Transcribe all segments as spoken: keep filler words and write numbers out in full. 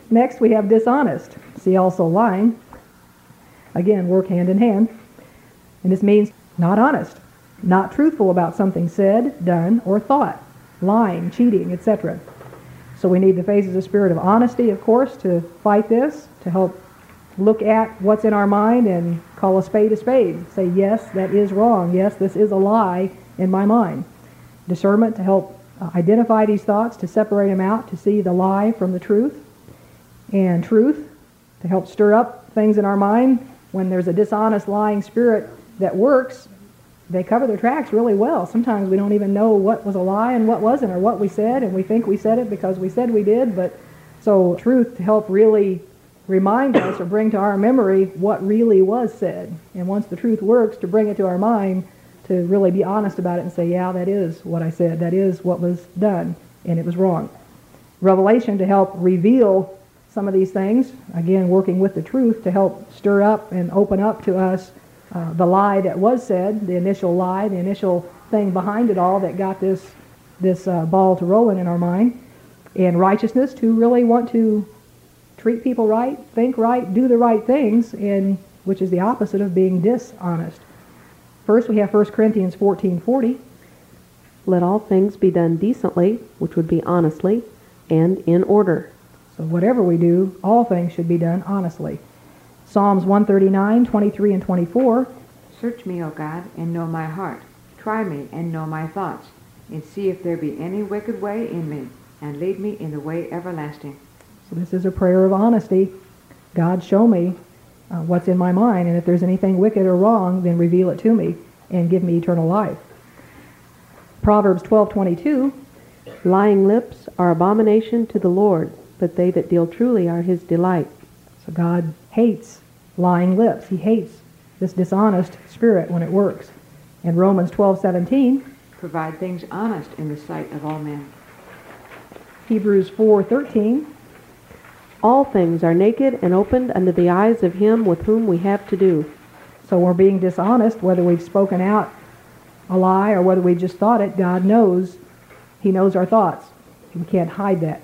Next, we have dishonest. See also lying. Again, work hand in hand. And this means not honest, not truthful about something said, done, or thought. Lying, cheating, et cetera. So we need the phases of spirit of honesty, of course, to fight this, to help look at what's in our mind and call a spade a spade. Say, yes, that is wrong. Yes, this is a lie in my mind. Discernment to help uh, identify these thoughts, to separate them out, to see the lie from the truth. And truth to help stir up things in our mind. When there's a dishonest, lying spirit that works, they cover their tracks really well. Sometimes we don't even know what was a lie and what wasn't, or what we said, and we think we said it because we said we did. But so truth to help really remind us or bring to our memory what really was said. And once the truth works, to bring it to our mind, to really be honest about it and say, yeah, that is what I said. That is what was done, and it was wrong. Revelation to help reveal some of these things, again, working with the truth to help stir up and open up to us uh, the lie that was said, the initial lie, the initial thing behind it all that got this, this uh, ball to rolling in our mind. And righteousness to really want to treat people right, think right, do the right things, and which is the opposite of being dishonest. First, we have First Corinthians fourteen forty. Let all things be done decently, which would be honestly, and in order. So whatever we do, all things should be done honestly. Psalms one thirty-nine, twenty-three and twenty-four. Search me, O God, and know my heart. Try me and know my thoughts, and see if there be any wicked way in me, and lead me in the way everlasting. So this is a prayer of honesty. God, show me uh, what's in my mind, and if there's anything wicked or wrong, then reveal it to me and give me eternal life. Proverbs twelve twenty-two. Lying lips are abomination to the Lord, but they that deal truly are his delight. So God hates lying lips. He hates this dishonest spirit when it works. And Romans twelve seventeen. Provide things honest in the sight of all men. Hebrews four thirteen. All things are naked and opened unto the eyes of him with whom we have to do. So we're being dishonest, whether we've spoken out a lie or whether we just thought it. God knows. He knows our thoughts. We can't hide that.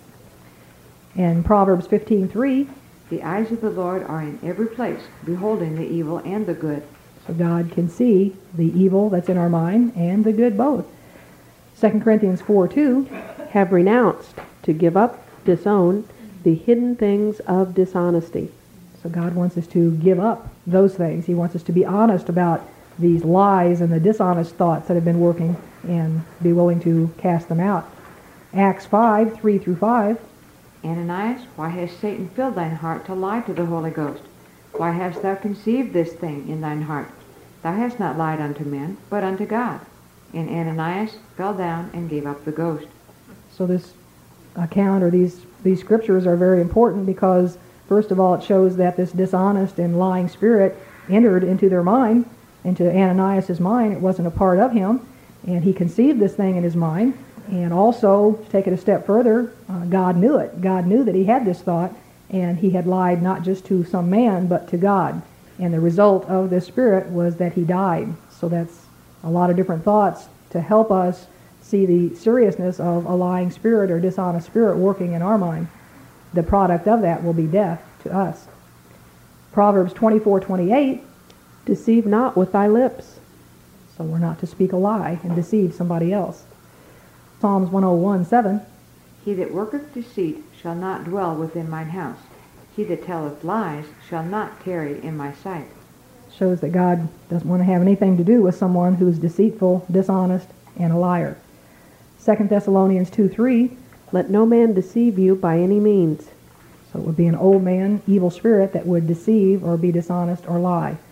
And Proverbs fifteen three. The eyes of the Lord are in every place, beholding the evil and the good. So God can see the evil that's in our mind and the good both. Second Corinthians four two. Have renounced, to give up, disown, the hidden things of dishonesty. So God wants us to give up those things. He wants us to be honest about these lies and the dishonest thoughts that have been working and be willing to cast them out. Acts five three through five. Ananias, why has Satan filled thine heart to lie to the Holy Ghost? Why hast thou conceived this thing in thine heart? Thou hast not lied unto men, but unto God. And Ananias fell down and gave up the ghost. So this account or these, these scriptures are very important because, first of all, it shows that this dishonest and lying spirit entered into their mind, into Ananias' mind. It wasn't a part of him, and he conceived this thing in his mind. And also, to take it a step further, uh, God knew it. God knew that he had this thought, and he had lied not just to some man, but to God. And the result of this spirit was that he died. So that's a lot of different thoughts to help us see the seriousness of a lying spirit or dishonest spirit working in our mind. The product of that will be death to us. Proverbs twenty-four twenty-eight. Deceive not with thy lips. So we're not to speak a lie and deceive somebody else. Psalms one oh one seven. He that worketh deceit shall not dwell within mine house. He that telleth lies shall not tarry in my sight. Shows that God doesn't want to have anything to do with someone who's deceitful, dishonest, and a liar. Second Thessalonians two three. Let no man deceive you by any means. So it would be an old man, evil spirit that would deceive or be dishonest or lie.